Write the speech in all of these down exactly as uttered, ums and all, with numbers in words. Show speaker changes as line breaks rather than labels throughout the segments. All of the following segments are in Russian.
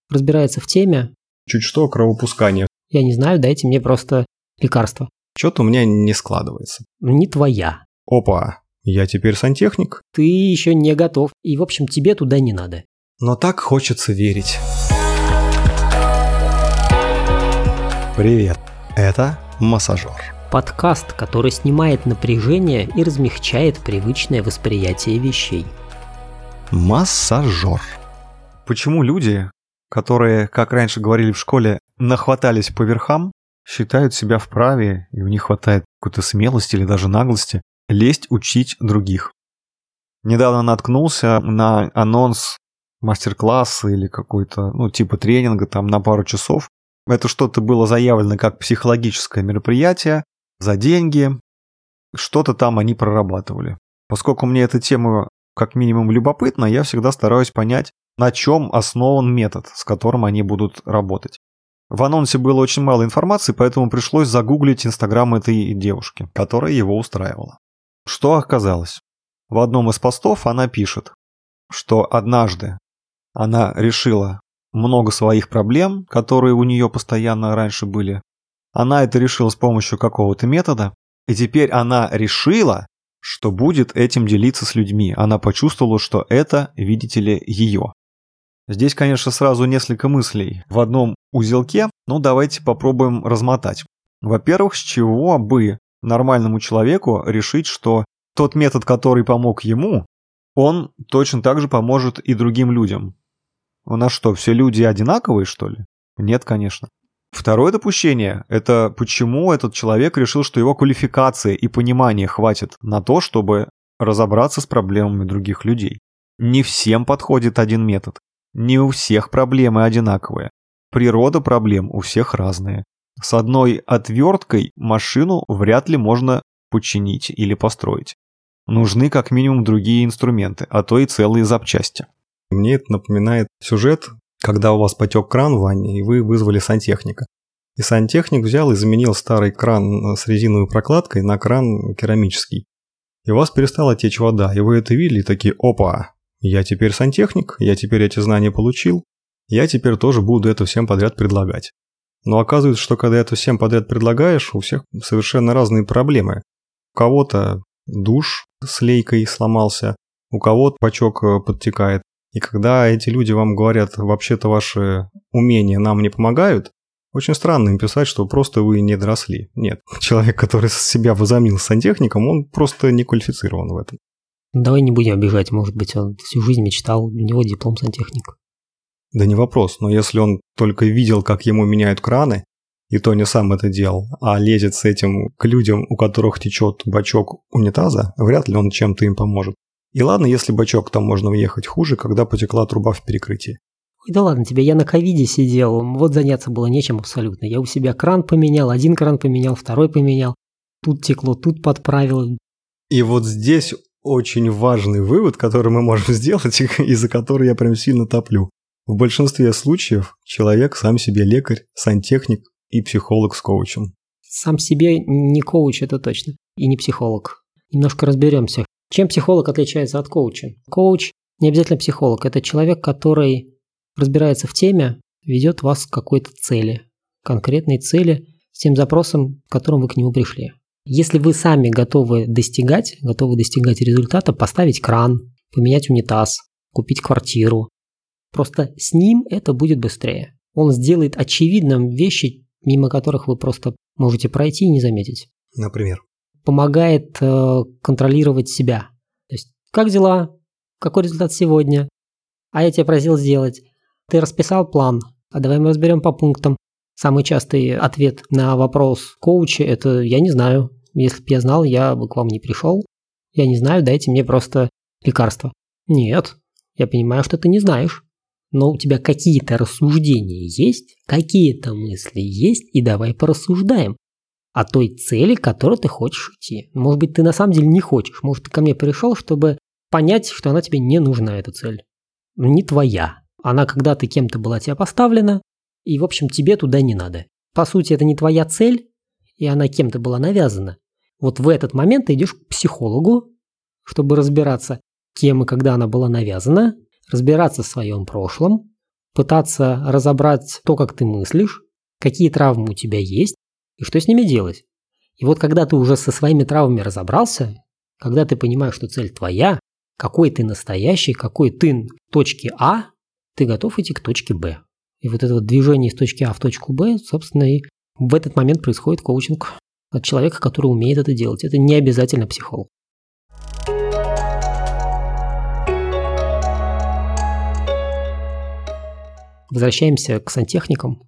разбирается в теме.
Чуть что, кровопускание.
Я не знаю, дайте мне просто лекарство.
Что-то у меня не складывается.
Не твоя.
Опа, я теперь сантехник?
Ты еще не готов. И, в общем, тебе туда не надо.
Но так хочется верить. Привет, это «Массажер».
Подкаст, который снимает напряжение и размягчает привычное восприятие вещей.
Массажер. Почему люди, которые, как раньше говорили в школе, нахватались по верхам, считают себя вправе, и у них хватает какой-то смелости или даже наглости лезть учить других? Недавно наткнулся на анонс мастер-класса или какой-то, ну, типа тренинга там на пару часов. Это что-то было заявлено как психологическое мероприятие за деньги. Что-то там они прорабатывали. Поскольку мне эта тема как минимум любопытна, я всегда стараюсь понять, на чем основан метод, с которым они будут работать. В анонсе было очень мало информации, поэтому пришлось загуглить инстаграм этой девушки, которая его устраивала. Что оказалось? В одном из постов она пишет, что однажды она решила много своих проблем, которые у нее постоянно раньше были. Она это решила с помощью какого-то метода, и теперь она решила, что будет этим делиться с людьми. Она почувствовала, что это, видите ли, ее. Здесь, конечно, сразу несколько мыслей в одном узелке, но давайте попробуем размотать. Во-первых, с чего бы нормальному человеку решить, что тот метод, который помог ему, он точно так же поможет и другим людям? У нас что, все люди одинаковые, что ли? Нет, конечно. Второе допущение – это почему этот человек решил, что его квалификации и понимания хватит на то, чтобы разобраться с проблемами других людей. Не всем подходит один метод. Не у всех проблемы одинаковые. Природа проблем у всех разная. С одной отверткой машину вряд ли можно починить или построить. Нужны как минимум другие инструменты, а то и целые запчасти. Мне это напоминает сюжет, когда у вас потек кран в ванне, и вы вызвали сантехника. И сантехник взял и заменил старый кран с резиновой прокладкой на кран керамический. И у вас перестала течь вода, и вы это видели, и такие: опа, я теперь сантехник, я теперь эти знания получил, я теперь тоже буду это всем подряд предлагать. Но оказывается, что когда это всем подряд предлагаешь, у всех совершенно разные проблемы. У кого-то душ с лейкой сломался, у кого-то бачок подтекает. И когда эти люди вам говорят, вообще-то ваши умения нам не помогают, очень странно им писать, что просто вы не доросли. Нет, человек, который себя возомнил сантехником, он просто не квалифицирован в этом.
Давай не будем обижать, может быть, он всю жизнь мечтал, у него диплом сантехника.
Да не вопрос, но если он только видел, как ему меняют краны, и то не сам это делал, а лезет с этим к людям, у которых течет бачок унитаза, вряд ли он чем-то им поможет. И ладно, если бачок, там можно уехать хуже, когда потекла труба в перекрытии.
Ой, да ладно тебе, я на ковиде сидел, вот заняться было нечем абсолютно. Я у себя кран поменял, один кран поменял, второй поменял, тут текло, тут подправил.
И вот здесь очень важный вывод, который мы можем сделать, и за который я прям сильно топлю. В большинстве случаев человек сам себе лекарь, сантехник и психолог с коучем.
Сам себе не коуч, это точно, и не психолог. Немножко разберемся. Чем психолог отличается от коуча? Коуч не обязательно психолог, это человек, который разбирается в теме, ведет вас к какой-то цели, конкретной цели, с тем запросом, к которому вы к нему пришли. Если вы сами готовы достигать, готовы достигать результата, поставить кран, поменять унитаз, купить квартиру, просто с ним это будет быстрее. Он сделает очевидным вещи, мимо которых вы просто можете пройти и не заметить.
Например?
Помогает э, контролировать себя. То есть, как дела? Какой результат сегодня? А я тебя просил сделать. Ты расписал план. А давай мы разберем по пунктам. Самый частый ответ на вопрос коуча – это «я не знаю». Если бы я знал, я бы к вам не пришел. Я не знаю, дайте мне просто лекарство. Нет, я понимаю, что ты не знаешь. Но у тебя какие-то рассуждения есть, какие-то мысли есть, и давай порассуждаем о той цели, к которой ты хочешь идти. Может быть, ты на самом деле не хочешь. Может, ты ко мне пришел, чтобы понять, что она тебе не нужна, эта цель. Не твоя. Она когда-то кем-то была тебе поставлена, и, в общем, тебе туда не надо. По сути, это не твоя цель, и она кем-то была навязана. Вот в этот момент ты идешь к психологу, чтобы разбираться, кем и когда она была навязана, разбираться в своем прошлом, пытаться разобрать то, как ты мыслишь, какие травмы у тебя есть и что с ними делать. И вот когда ты уже со своими травмами разобрался, когда ты понимаешь, что цель твоя, какой ты настоящий, какой ты в точке А, ты готов идти к точке Б. И вот это вот движение из точки А в точку Б, собственно, и в этот момент происходит коучинг от человека, который умеет это делать. Это не обязательно психолог. Возвращаемся к сантехникам.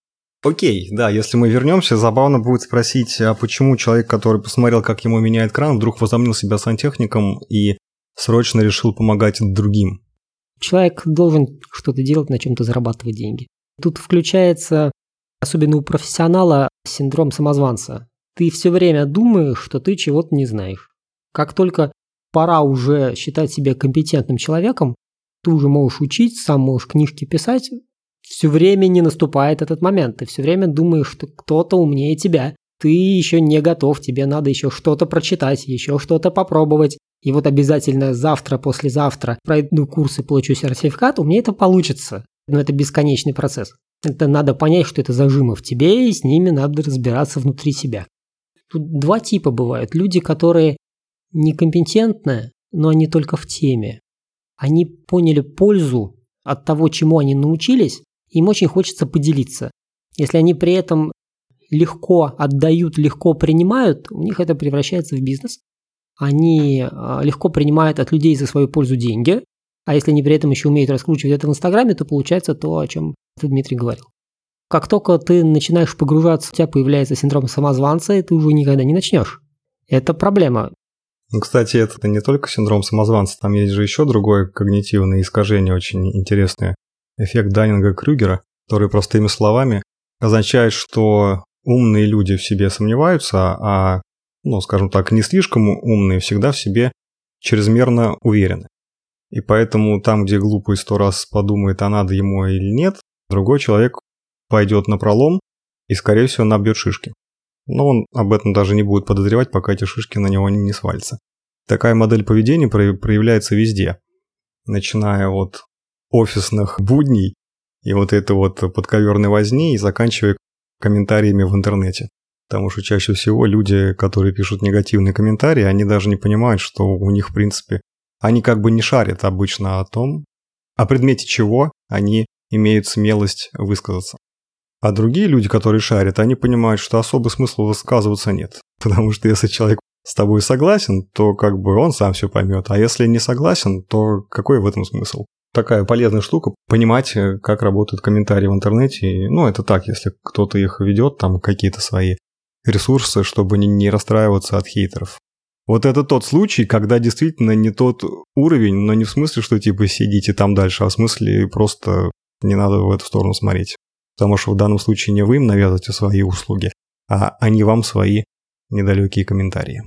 Окей, да, если мы вернемся, забавно будет спросить, а почему человек, который посмотрел, как ему меняет кран, вдруг возомнил себя сантехником и срочно решил помогать другим?
Человек должен что-то делать, на чем-то зарабатывать деньги. Тут включается, особенно у профессионала, синдром самозванца. Ты все время думаешь, что ты чего-то не знаешь. Как только пора уже считать себя компетентным человеком, ты уже можешь учить, сам можешь книжки писать, все время не наступает этот момент. Ты все время думаешь, что кто-то умнее тебя. Ты еще не готов, тебе надо еще что-то прочитать, еще что-то попробовать. И вот обязательно завтра, послезавтра пройду курсы, получу сертификат, у меня это получится. Но это бесконечный процесс. Это надо понять, что это зажимы в тебе, и с ними надо разбираться внутри себя. Тут два типа бывают. Люди, которые некомпетентны, но они только в теме. Они поняли пользу от того, чему они научились, им очень хочется поделиться. Если они при этом легко отдают, легко принимают, у них это превращается в бизнес. Они легко принимают от людей за свою пользу деньги, а если они при этом еще умеют раскручивать это в Инстаграме, то получается то, о чем ты, Дмитрий, говорил. Как только ты начинаешь погружаться, у тебя появляется синдром самозванца, и ты уже никогда не начнешь. Это проблема.
Ну, кстати, это не только синдром самозванца, там есть же еще другое когнитивное искажение, очень интересное. Эффект Даннинга-Крюгера, который простыми словами означает, что умные люди в себе сомневаются, а, ну, скажем так, не слишком умные всегда в себе чрезмерно уверены. И поэтому там, где глупый сто раз подумает, а надо ему или нет, другой человек пойдет напролом и, скорее всего, набьет шишки. Но он об этом даже не будет подозревать, пока эти шишки на него не свалятся. Такая модель поведения проявляется везде, начиная от офисных будней и вот этой вот подковерной возни и заканчивая комментариями в интернете. Потому что чаще всего люди, которые пишут негативные комментарии, они даже не понимают, что у них, в принципе, они как бы не шарят обычно о том, о предмете чего они имеют смелость высказаться. А другие люди, которые шарят, они понимают, что особо смысла высказываться нет. Потому что если человек с тобой согласен, то как бы он сам все поймет. А если не согласен, то какой в этом смысл? Такая полезная штука, понимать, как работают комментарии в интернете. Ну, это так, если кто-то их ведет, там какие-то свои ресурсы, чтобы не, не расстраиваться от хейтеров. Вот это тот случай, когда действительно не тот уровень, но не в смысле, что типа сидите там дальше, а в смысле просто не надо в эту сторону смотреть. Потому что в данном случае не вы им навязываете свои услуги, а они вам свои недалекие комментарии.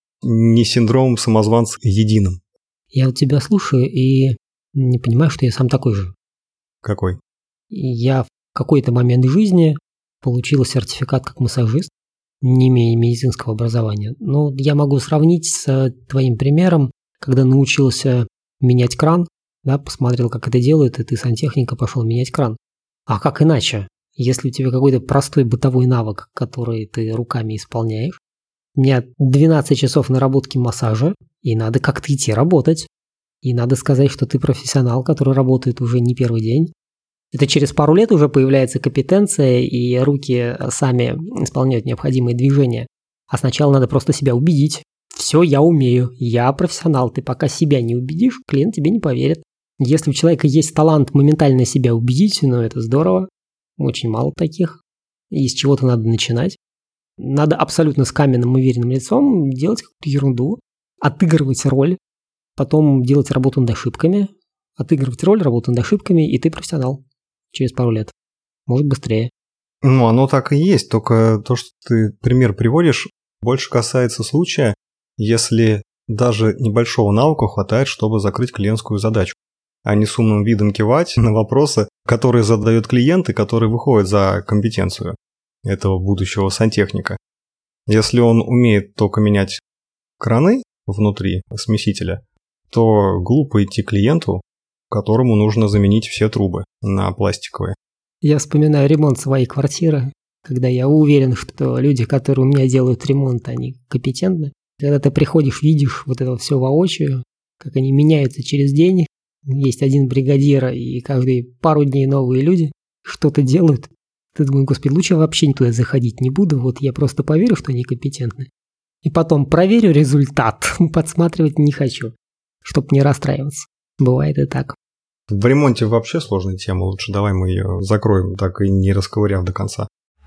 Не синдром самозванца единым.
Я вот тебя слушаю и не понимаю, что я сам такой же.
Какой?
Я в какой-то момент жизни получил сертификат как массажист, не имея медицинского образования. Но я могу сравнить с твоим примером, когда научился менять кран, да, посмотрел, как это делают, и ты сантехника пошел менять кран. А как иначе? Если у тебя какой-то простой бытовой навык, который ты руками исполняешь, у меня двенадцать часов наработки массажа, и надо как-то идти работать. И надо сказать, что ты профессионал, который работает уже не первый день. Это через пару лет уже появляется компетенция, и руки сами исполняют необходимые движения. А сначала надо просто себя убедить. Все, я умею, я профессионал. Ты пока себя не убедишь, клиент тебе не поверит. Если у человека есть талант моментально себя убедить, ну это здорово. Очень мало таких. И с чего-то надо начинать. Надо абсолютно с каменным уверенным лицом делать какую-то ерунду, отыгрывать роль, потом делать работу над ошибками, отыгрывать роль, работу над ошибками, и ты профессионал через пару лет. Может, быстрее.
Ну, оно так и есть, только то, что ты пример приводишь, больше касается случая, если даже небольшого навыка хватает, чтобы закрыть клиентскую задачу, а не с умным видом кивать на вопросы, которые задает клиент и которые выходят за компетенцию этого будущего сантехника. Если он умеет только менять краны внутри смесителя, то глупо идти к клиенту которому нужно заменить все трубы на пластиковые.
Я вспоминаю ремонт своей квартиры, когда я уверен, что люди, которые у меня делают ремонт, они компетентны. Когда ты приходишь, видишь вот это все воочию, как они меняются через день. Есть один бригадир, и каждые пару дней новые люди что-то делают. Ты думаешь, господи, лучше я вообще туда заходить не буду, вот я просто поверю, что они компетентны. И потом проверю результат, подсматривать не хочу, чтобы не расстраиваться. Бывает и так.
В ремонте вообще сложная тема, лучше давай мы ее закроем, так и не расковыряв до конца.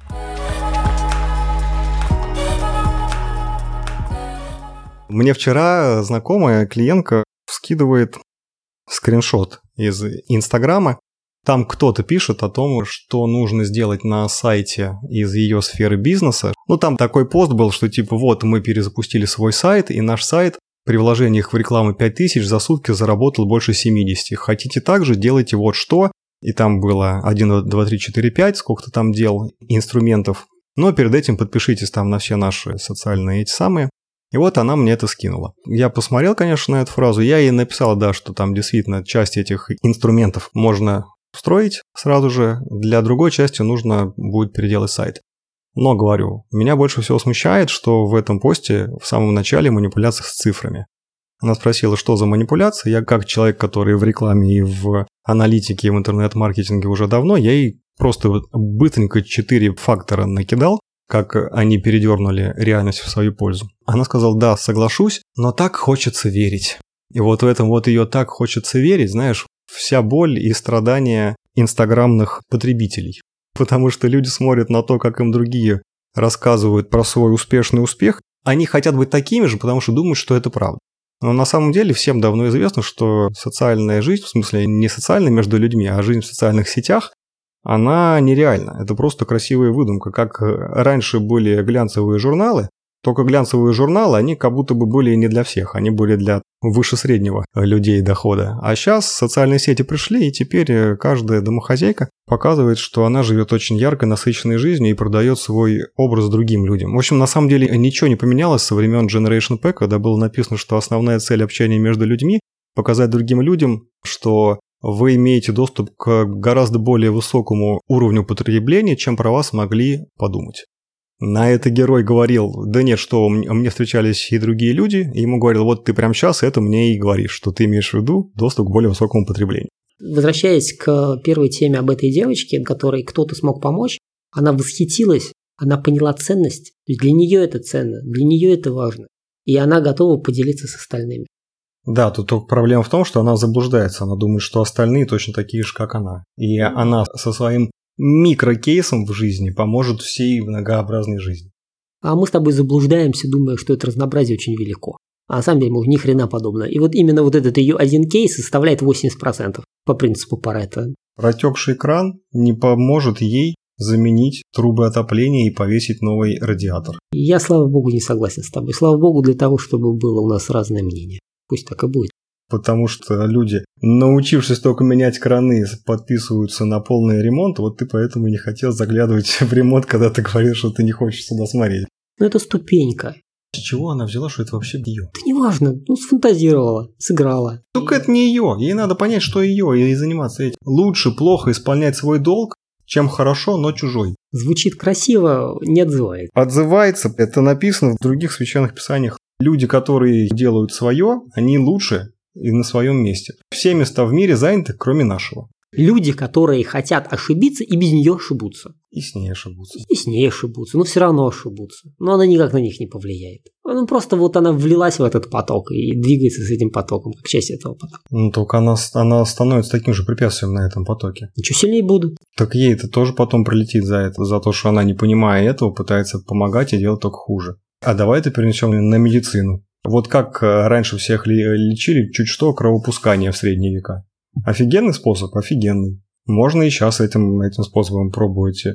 Мне вчера знакомая клиентка скидывает скриншот из Инстаграма. Там кто-то пишет о том, что нужно сделать на сайте из ее сферы бизнеса. Ну, там такой пост был, что типа вот мы перезапустили свой сайт, и наш сайт при вложениях в рекламу пять тысяч за сутки заработал больше семьдесят. Хотите также, делайте вот что. И там было один, два, три, четыре, пять, сколько-то там дел, инструментов. Но перед этим подпишитесь там на все наши социальные эти самые. И вот она мне это скинула. Я посмотрел, конечно, на эту фразу. Я ей написал, да, что там действительно часть этих инструментов можно строить сразу же. Для другой части нужно будет переделать сайт. Но, говорю, меня больше всего смущает, что в этом посте в самом начале манипуляция с цифрами. Она спросила, что за манипуляция. Я как человек, который в рекламе и в аналитике, и в интернет-маркетинге уже давно, я ей просто быстренько четыре фактора накидал, как они передернули реальность в свою пользу. Она сказала, да, соглашусь, но так хочется верить. И вот в этом вот ее так хочется верить, знаешь, вся боль и страдания инстаграмных потребителей. Потому что люди смотрят на то, как им другие рассказывают про свой успешный успех. Они хотят быть такими же, потому что думают, что это правда. Но на самом деле всем давно известно, что социальная жизнь, в смысле не социальная между людьми, а жизнь в социальных сетях, она нереальна. Это просто красивая выдумка. Как раньше были глянцевые журналы, только глянцевые журналы, они как будто бы были не для всех, они были для выше среднего людей дохода. А сейчас социальные сети пришли, и теперь каждая домохозяйка показывает, что она живет очень яркой, насыщенной жизнью и продает свой образ другим людям. В общем, на самом деле ничего не поменялось со времен Generation P, когда было написано, что основная цель общения между людьми – показать другим людям, что вы имеете доступ к гораздо более высокому уровню потребления, чем про вас могли подумать. На это герой говорил, да нет, что, мне встречались и другие люди, и ему говорил, вот ты прямо сейчас это мне и говоришь, что ты имеешь в виду доступ к более высокому потреблению.
Возвращаясь к первой теме об этой девочке, которой кто-то смог помочь, она восхитилась, она поняла ценность, то есть для нее это ценно, для нее это важно, и она готова поделиться с остальными.
Да, тут только проблема в том, что она заблуждается, она думает, что остальные точно такие же, как она. И она со своим микрокейсом в жизни поможет всей многообразной жизни.
А мы с тобой заблуждаемся, думая, что это разнообразие очень велико. А на самом деле, может, ни хрена подобное. И вот именно вот этот ее один кейс составляет восемьдесят процентов по принципу Парето.
Протекший кран не поможет ей заменить трубы отопления и повесить новый радиатор.
Я, слава богу, не согласен с тобой. Слава богу для того, чтобы было у нас разное мнение. Пусть так и будет.
Потому что люди, научившись только менять краны, подписываются на полный ремонт. Вот ты поэтому не хотел заглядывать в ремонт, когда ты говоришь, что ты не хочешь сюда смотреть.
Ну это ступенька.
С чего она взяла, что это вообще ее?
Да неважно, ну сфантазировала, сыграла.
Только это не ее. Ей надо понять, что ее, и заниматься этим. Лучше плохо исполнять свой долг, чем хорошо, но чужой.
Звучит красиво, не отзывает.
Отзывается. Это написано в других священных писаниях. Люди, которые делают свое, они лучше и на своем месте. Все места в мире заняты, кроме нашего.
Люди, которые хотят ошибиться и без нее ошибутся.
И с ней ошибутся.
И с ней ошибутся, но все равно ошибутся. Но она никак на них не повлияет. Ну просто вот она влилась в этот поток и двигается с этим потоком, как часть этого потока.
Ну только она, она становится таким же препятствием на этом потоке.
Ничего сильнее будут.
Так ей это тоже потом прилетит за это, за то, что она, не понимая этого, пытается помогать и делать только хуже. А давай это перенесем на медицину. Вот как раньше всех лечили, чуть что, кровопускание в средние века. Офигенный способ, офигенный. Можно и сейчас этим, этим способом пробовать.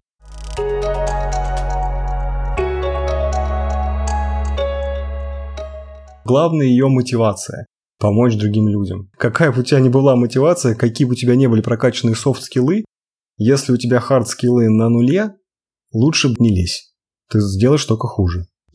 Главное ее мотивация. Помочь другим людям. Какая бы у тебя ни была мотивация, какие бы у тебя не были прокачанные софт-скиллы, если у тебя хард-скиллы на нуле, лучше не лезь. Ты сделаешь только хуже.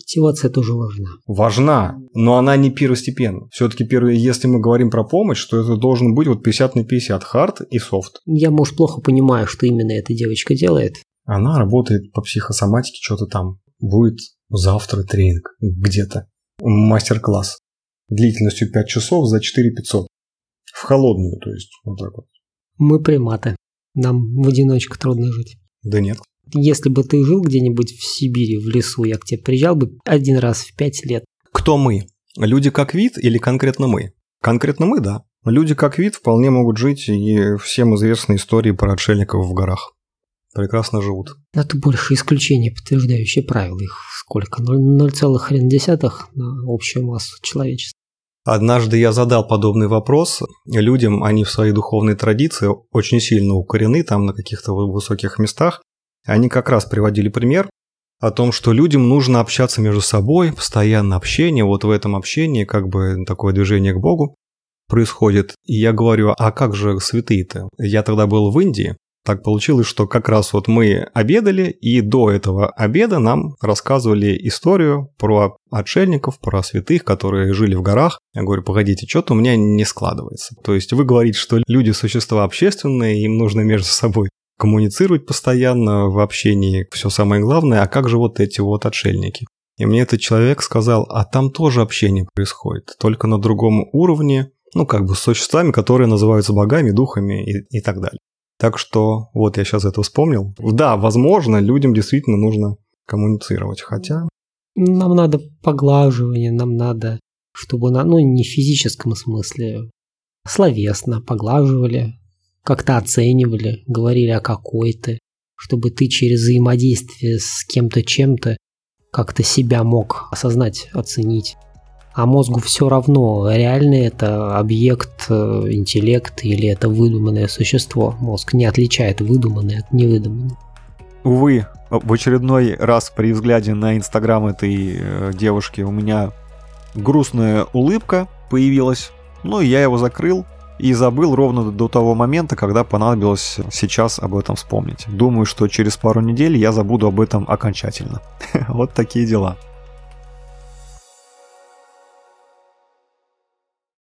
Мотивация тоже важна.
Важна, но она не первостепенна. Все-таки, первое, если мы говорим про помощь, то это должен быть вот пятьдесят на пятьдесят, хард и софт.
Я, может, плохо понимаю, что именно эта девочка делает.
Она работает по психосоматике, что-то там. Будет завтра тренинг где-то. Мастер-класс. Длительностью пять часов за четыре тысячи пятьсот. В холодную, то есть вот так вот.
Мы приматы. Нам в одиночку трудно жить.
Да нет.
Если бы ты жил где-нибудь в Сибири, в лесу, я к тебе приезжал бы один раз в пять лет.
Кто мы? Люди как вид или конкретно мы? Конкретно мы, да. Люди как вид вполне могут жить, и всем известны истории про отшельников в горах. Прекрасно живут.
Это больше исключения, подтверждающие правила. Их сколько? ноль целых один десятых на общую массу человечества.
Однажды я задал подобный вопрос людям, они в своей духовной традиции очень сильно укорены там на каких-то высоких местах. Они как раз приводили пример о том, что людям нужно общаться между собой, постоянно общение, вот в этом общении как бы такое движение к Богу происходит. И я говорю, а как же святые-то? Я тогда был в Индии. Так получилось, что как раз вот мы обедали, и до этого обеда нам рассказывали историю про отшельников, про святых, которые жили в горах. Я говорю, погодите, что-то у меня не складывается. То есть вы говорите, что люди – существа общественные, им нужно между собой коммуницировать постоянно в общении, все самое главное, а как же вот эти вот отшельники? И мне этот человек сказал, а там тоже общение происходит, только на другом уровне, ну как бы с существами, которые называются богами, духами и, и так далее. Так что вот я сейчас это вспомнил. Да, возможно, людям действительно нужно коммуницировать, хотя...
Нам надо поглаживание, нам надо, чтобы, на, ну, не в физическом смысле, словесно поглаживали, как-то оценивали, говорили, а какой ты, чтобы ты через взаимодействие с кем-то, чем-то как-то себя мог осознать, оценить. А мозгу все равно, реально это объект, интеллект или это выдуманное существо. Мозг не отличает выдуманное от невыдуманного.
Увы, в очередной раз при взгляде на инстаграм этой девушки у меня грустная улыбка появилась. Ну и я его закрыл и забыл ровно до того момента, когда понадобилось сейчас об этом вспомнить. Думаю, что через пару недель я забуду об этом окончательно. Вот такие дела.